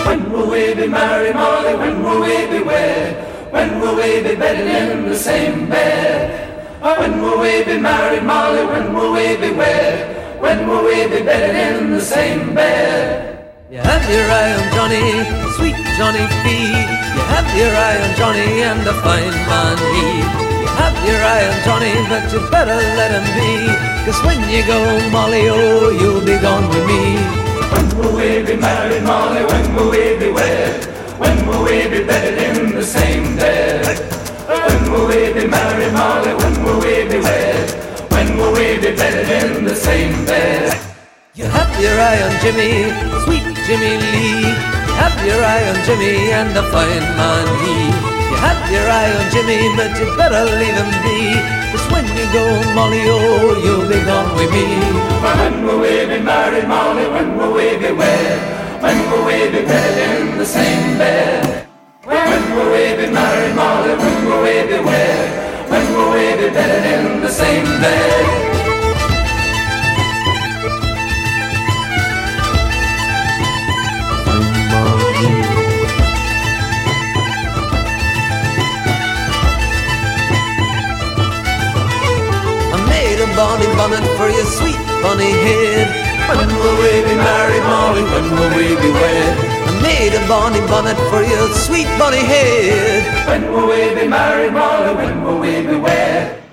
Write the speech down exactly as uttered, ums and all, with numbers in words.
When will we be married, Molly? When will we be wed? When will we be bedded in the same bed? When will we be married, Molly? When will we be wed? When will we be bedded in the same bed? You have your eye on Johnny, sweet Johnny Feed. You have your eye on Johnny and a fine man he. You have your eye on Johnny, but you better let him be. Cause when you go, Molly, oh, you'll be gone with me. When will we be married, Molly? When will we be wed? When will we be bedded in the same bed? When will we be married, Molly? When will we be wed? When will we be bedded in the same bed? You have your eye on Jimmy, sweet Jimmy Lee. You have your eye on Jimmy and a fine man he. You have your eye on Jimmy, but you better leave him be. Cause when you go, Molly, oh, you'll be gone with me. When will we be married, Molly? When will we be wed? When will we be bedded in the same bed? When will we be married, Molly? When will we be wed? When will we be bedded in the same bed? Bonny bonnet for your sweet bonny head. When will we be married, Molly? When will we be wed? I made a bonny bonnet for your sweet bonny head. When will we be married, Molly? When will we be wed?